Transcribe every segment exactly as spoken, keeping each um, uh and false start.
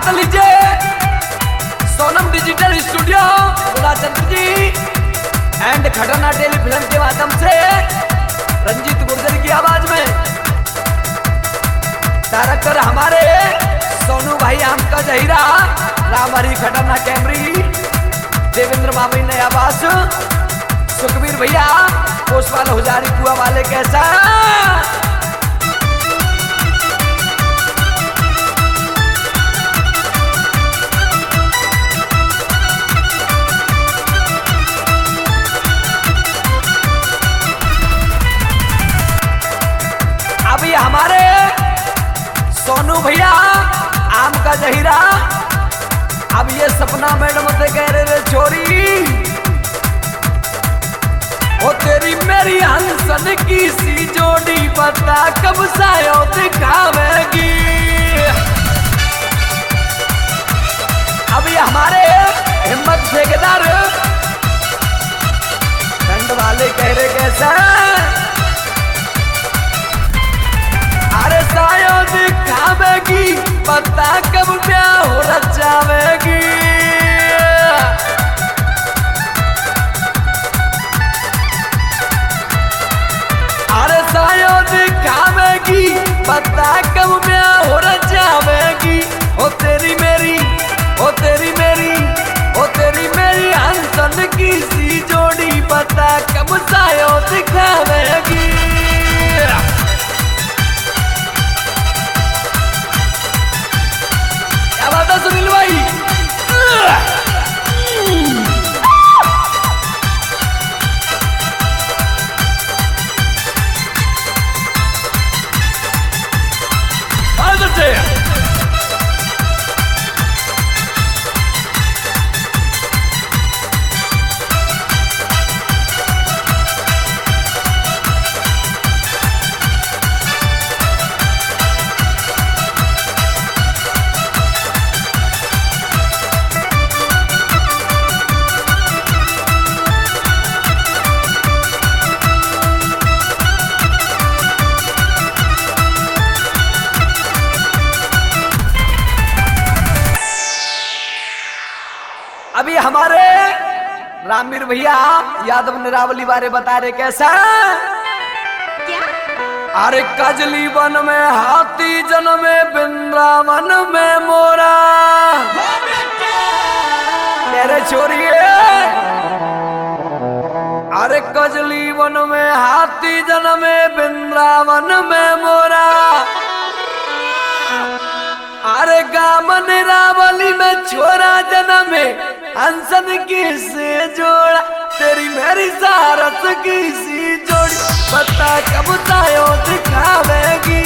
हाथ लीजिए Sonam digital studio Chandra ji and खटरना टेली फिल्म के माध्यम से रंजीत गुर्जर की आवाज में डायरेक्टर हमारे सोनू भाई आम का जहीरा, राम हरी खटरना कैमरी, देवेंद्र मामी ने आवाज, सुखबीर भैया पोस्टवाल हुजारी कुआ वाले कैसा। अभी हमारे सोनू भैया आम का जहीरा, अब ये सपना मैडम से कह रहे छोरी ओ तेरी मेरी हंसन की सी जोड़ी पता कब सायो दिखावेगी। अब ये हमारे हिम्मत ठेकेदार ठंड वाले कह रहे कैसा, अरे सायो दिखावेगी पता कब ब्याह हो रचावेगी। अरे सायो दिखावेगी पता कब ब्याह हो रचावेगी। ओ तेरी मेरी ओ तेरी मेरी ओ तेरी मेरी हंसन की सी जोड़ी पता कब सायो दिखावेगी। सुनील भाई अभी हमारे रामवीर भैया यादव निरावली बारे बता रहे कैसा। क्या? अरे कजली वन में हाथी जन्मे वृंदावन में मोरा, तेरे छोरिए अरे कजली वन में हाथी जन्मे वृंदावन में मोरा। अरे गामन रावली में छोरा जन्मे हंसन की से जोड़ा, तेरी मेरी सारस की सी जोड़ी पता कब तायो दिखावेगी।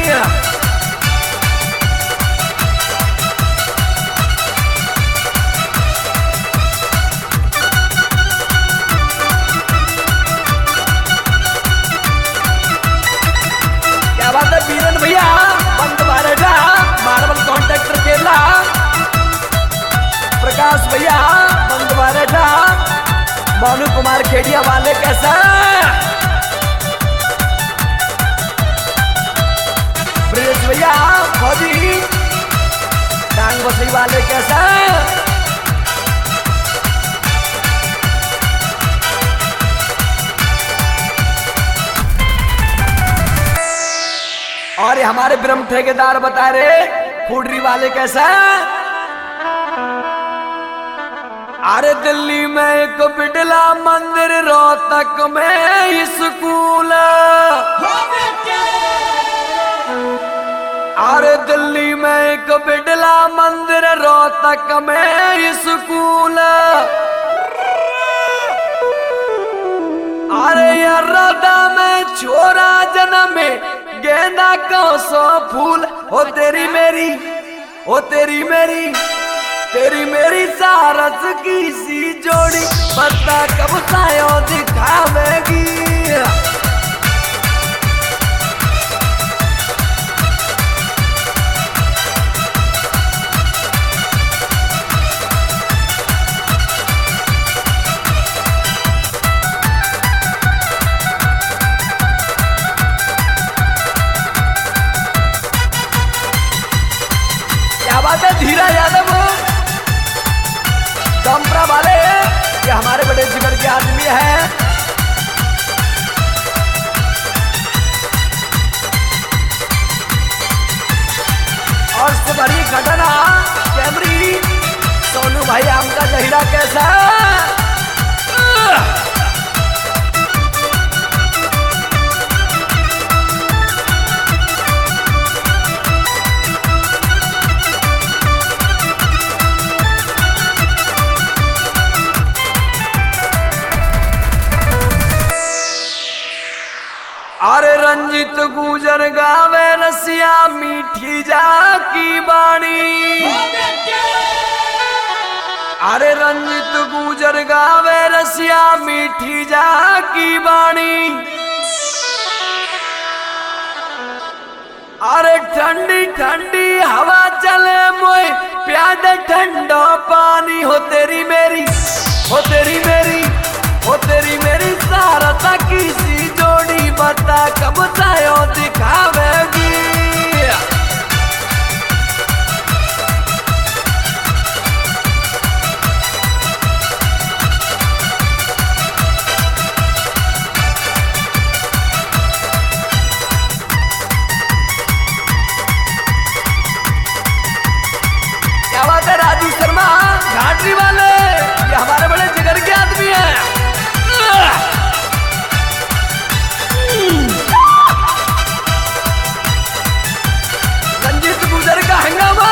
क्या बात है बीरन भैया बंद बारेगा मार्बल कॉन्ट्रैक्टर केला, प्रकाश भैया बंद बारेगा, मोनू कुमार खेड़िया वाले कैसा, ब्रिज भैया फौजी टांग बसई वाले कैसा। और हमारे ब्रह्म ठेकेदार बता रहे फूडरी वाले कैसा। अरे दिल्ली में एक बिडला मंदिर, रोहतक में स्कूल, अरे दिल्ली में एक बिडला मंदिर, रोहतक में स्कूल। अरे यर्रादा में छोरा जन्मे गेंदा को सौ फूल। हो तेरी मेरी हो तेरी मेरी तेरी मेरी सारस की सी जोड़ी पता कब सायो दिखावेगी। धीरा है। और से बड़ी घटना कैमरी सोनू भाई आम का जहीरा कैसा है? अरे रंजित गुजर गावे रसिया मीठी जा की बाणी। अरे रंजित गुजर गावे रसिया मीठी जा की बाणी। अरे ठंडी ठंडी हवा चले मोए प्याद ठंडा पानी हो तेरी मेरी हो तेरी मेरी हो तेरी मेरी सारता किसी जोड़ी बता कब सायो दिखावेगी। क्या बात है राजू शर्मा घाटी वाले, ये हमारे बड़े जिगर के आदमी हैं। रंजित गुजर का हंगामा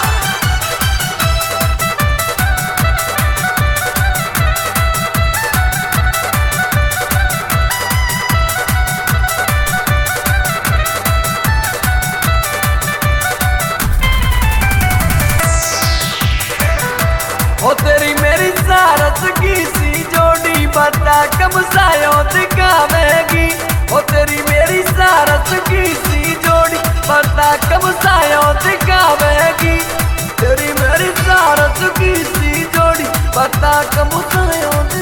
हो तेरी मेरी सारस की सी जोड़ी बता कब सायो दिखावेगी। हो तेरी मेरी सारस की सी जोड़ी बता कब सायो दिखावेगी। तेरी मेरी सारस की सी जोड़ी बता कब सायो